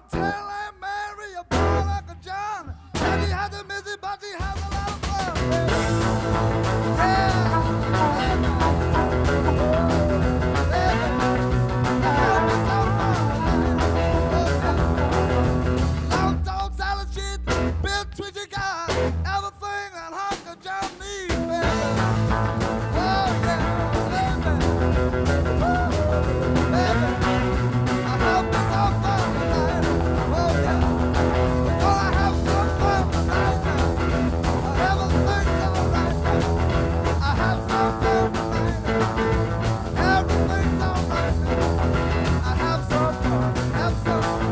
tell Aunt Mary about Uncle John. And he had to miss it, but he has a lot of fun. Yeah. Long dog salad shit, Bill Twitchy guy, everything that Uncle John needs, baby. Oh yeah, baby. Baby, I hope it's all fun tonight. Oh yeah, we're gonna have some fun tonight now. Everything's alright now. I have some fun tonight now. Everything's alright now. I have some fun, have some fun.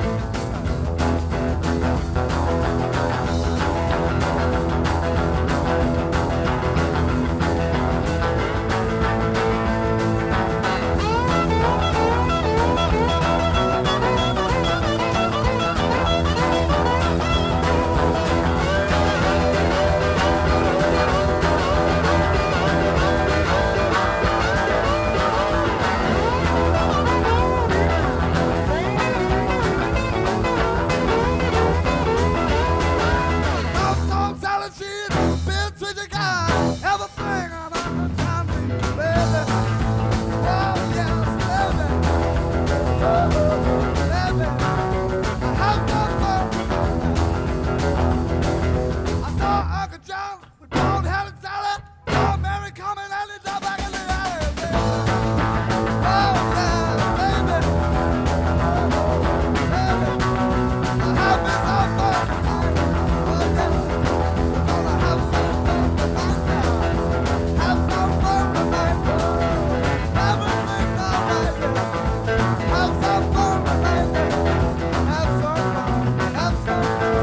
Tom salad shit, Bill Twitchy guy, everything on Uncle John needs, baby. Oh yes, baby. Baby, I have some fun. I saw Uncle John with cold headed salad. Saw Mary coming and he jumped back in the alley, baby. Oh yeah, baby. Baby, I have me some fun tonight. Oh yeah. Gonna have some fun tonight now. Have some fun tonight. Everything's alright. Have some fun tonight. Have some fun. Have some fun.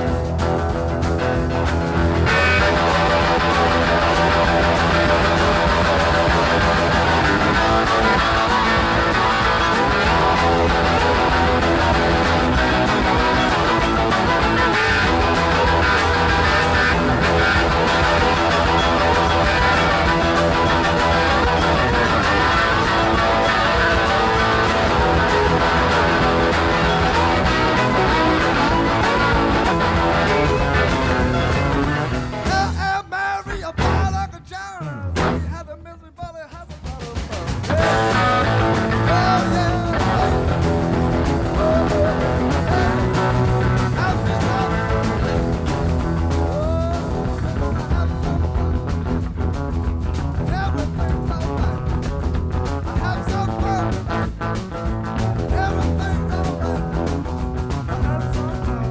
Tell Aunt Mary about Uncle John. He had a misery, but he has a lot of fun. Yeah. Oh yeah. Oh yeah. Have me some fun. Oh, have some fun. Everything's alright. I have some fun. Everything's alright. I have some fun.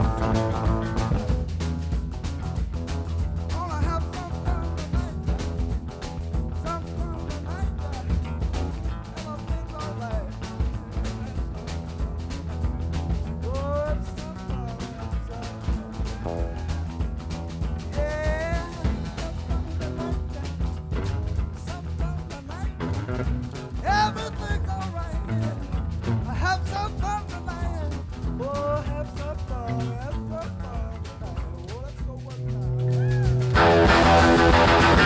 Gonna have some fun tonight. Some fun tonight. Everything's alright. Oh, it's some fun. Yeah. Some fun tonight. Everything's alright. Yeah. I have some fun tonight. Oh, have some fun. Have some fun tonight. Oh, let's go one time.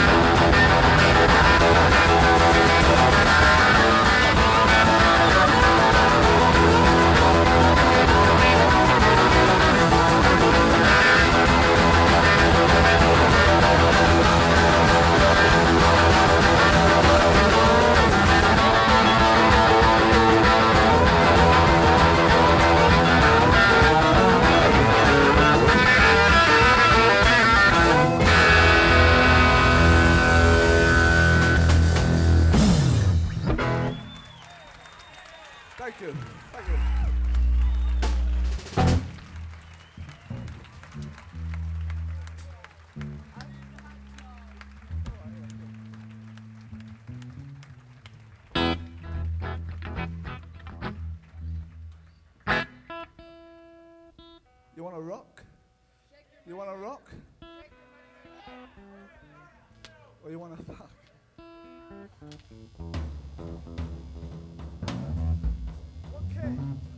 Thank you. Thank you. You want to rock? You want to rock? Or you want to fuck? Okay.